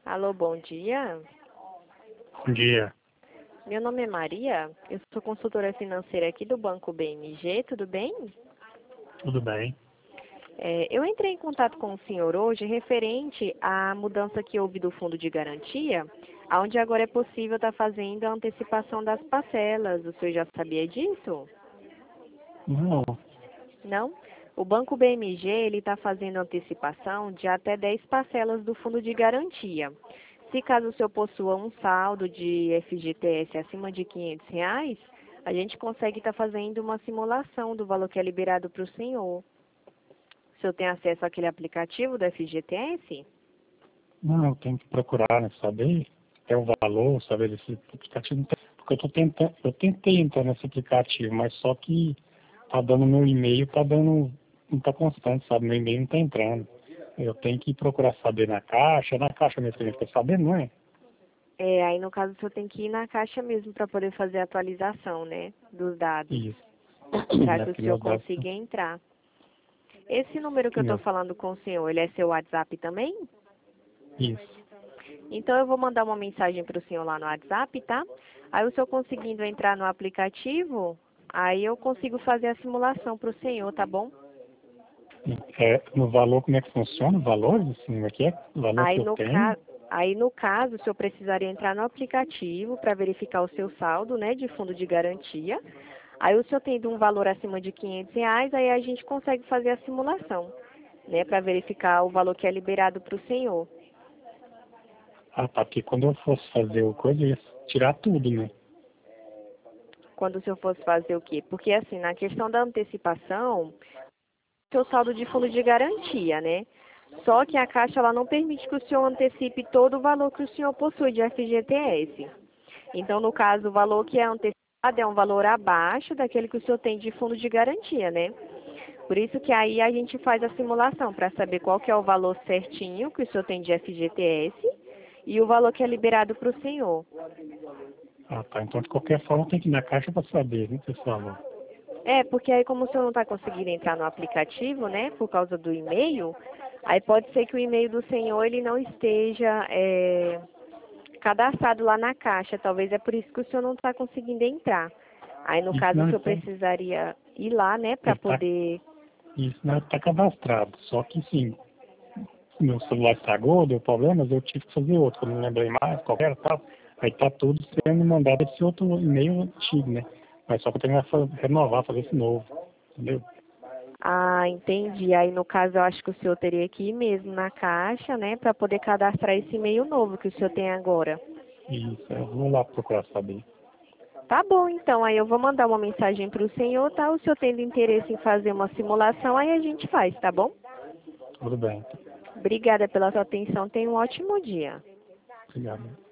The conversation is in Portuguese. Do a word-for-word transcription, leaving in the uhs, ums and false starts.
Alô, bom dia. Bom dia, Meu nome é Maria, eu sou consultora financeira aqui do Banco B M G, tudo bem? tudo bem? É, eu entrei em contato com o senhor hoje referente à mudança que houve do fundo de garantia, onde agora é possível estar fazendo a antecipação das parcelas. O senhor já sabia disso? Não, Não? O Banco B M G ele está fazendo antecipação de até dez parcelas do fundo de garantia. Se caso o senhor possua um saldo de F G T S acima de quinhentos reais, a gente consegue estar fazendo uma simulação do valor que é liberado para o senhor. O senhor tem acesso àquele aplicativo do F G T S? não, eu tenho que procurar, né, saber até o valor, saber desse aplicativo. Porque eu tô tentando, eu tentei entrar nesse aplicativo, mas só que tá dando meu e-mail, tá dando, não tá constante, sabe? Meu e-mail não tá entrando. Eu tenho que procurar saber na caixa, na caixa mesmo que a gente quer saber, não é? É, aí no caso o senhor tem que ir na caixa mesmo para poder fazer a atualização, né, dos dados, Isso. para É que o que senhor meus dados, consiga entrar. Esse número que que eu estou meu, falando com o senhor, ele é seu WhatsApp também? isso. Então eu vou mandar uma mensagem para o senhor lá no WhatsApp, tá? Aí o senhor conseguindo entrar no aplicativo, aí eu consigo fazer a simulação para o senhor, tá bom? É, no valor, como é que funciona? O valor, assim, como é que é? O valor Aí que eu no, tenho? ca... aí no caso, o senhor precisaria entrar no aplicativo para verificar o seu saldo, né, de fundo de garantia. Aí o senhor tendo um valor acima de quinhentos reais, aí a gente consegue fazer a simulação, né, para verificar o valor que é liberado para o senhor. Ah, tá, porque quando eu fosse fazer o coisa, eu ia tirar tudo, né? Quando o senhor fosse fazer o quê? Porque assim, na questão da antecipação, seu saldo de fundo de garantia, né? Só que a Caixa ela não permite que o senhor antecipe todo o valor que o senhor possui de F G T S. Então, no caso, o valor que é antecipado é um valor abaixo daquele que o senhor tem de fundo de garantia, né? Por isso que aí a gente faz a simulação para saber qual que é o valor certinho que o senhor tem de F G T S e o valor que é liberado para o senhor. Ah, tá. Então, de qualquer forma, tem que ir na caixa para saber, né, pessoal? É, porque aí como o senhor não está conseguindo entrar no aplicativo, né, por causa do e-mail, aí pode ser que o e-mail do senhor ele não esteja é, cadastrado lá na caixa. Talvez é por isso que o senhor não está conseguindo entrar. Aí no Isso caso o não senhor está, precisaria ir lá, né, para ele tá, poder. isso não está cadastrado. Só que, sim, meu celular estragou, deu problemas, eu tive que fazer outro. Eu não lembrei mais, qualquer tal. Aí tá tudo sendo mandado esse outro e-mail antigo, né? Mas só que eu tenho que fa- renovar, fazer esse novo, entendeu? Ah, entendi. Aí no caso eu acho que o senhor teria que ir mesmo na caixa, né, para poder cadastrar esse e-mail novo que o senhor tem agora. Isso, eu vou lá procurar saber. Tá bom, então. Aí eu vou mandar uma mensagem para o senhor, tá? O senhor tendo interesse em fazer uma simulação, aí a gente faz, tá bom? Tudo bem. Obrigada pela sua atenção. Tenha um ótimo dia. Obrigado.